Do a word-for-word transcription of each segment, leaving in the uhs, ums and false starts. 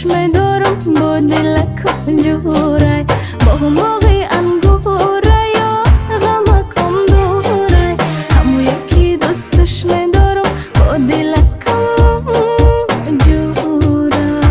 چشم دارم با دلکم جورای با موقع انگوره یا غمکم دوره همو یکی دوست چشم دارم با دلکم جورای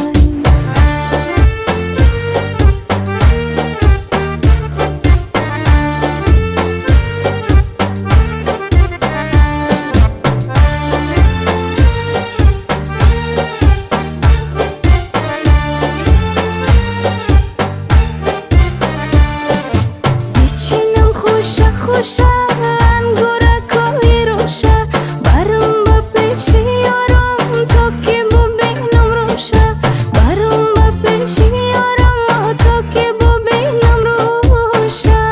خوشه انگوره کوی روشه برم با پیشی یارم تا که ببینم روشه برم با پیشی یارم تا که ببینم روشه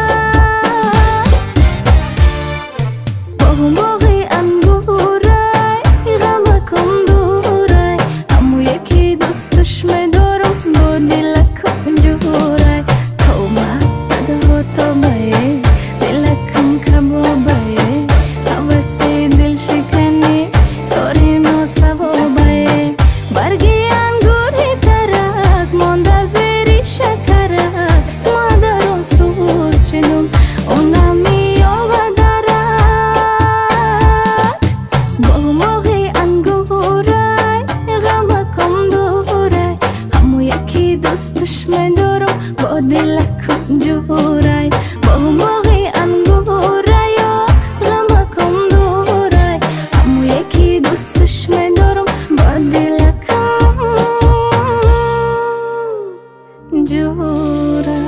با موقع انگوره غمکم دوره همو یکی دوست چشم دارم با دلکم جوره تو مقصد و تو بایه دلکم کبابه حوث دل شکنی کاری ناسوابه برگی انگوری ترک مانده زیری شکرک مادرم سوز شدم اونمی آب درک با موقع انگوره غمکم دوره همو یکی دوست چشم دارم با دلکم جوره با موقع انگوره یا غمکم دوره همو یکی دوست چشم دارم با دلکم جوره